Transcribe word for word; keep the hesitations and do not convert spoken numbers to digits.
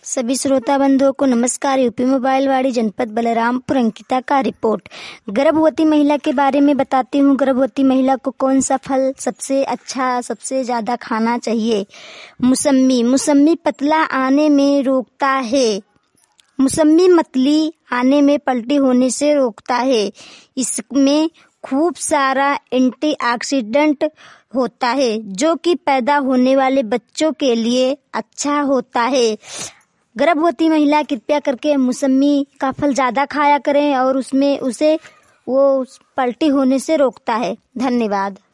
सभी श्रोता बंधुओं को नमस्कार। यूपी मोबाइल वाड़ी जनपद बलरामपुर अंकिता का रिपोर्ट। गर्भवती महिला के बारे में बताती हूँ। गर्भवती महिला को कौन सा फल सबसे अच्छा सबसे ज्यादा खाना चाहिए? मौसमी। मौसमी पतला आने में रोकता है। मौसमी मतली आने में पलटी होने से रोकता है। इसमें खूब सारा एंटीऑक्सीडेंट होता है जो कि पैदा होने वाले बच्चों के लिए अच्छा होता है। गर्भवती महिला कृपया करके मौसमी का फल ज्यादा खाया करें और उसमें उसे वो पलटी होने से रोकता है। धन्यवाद।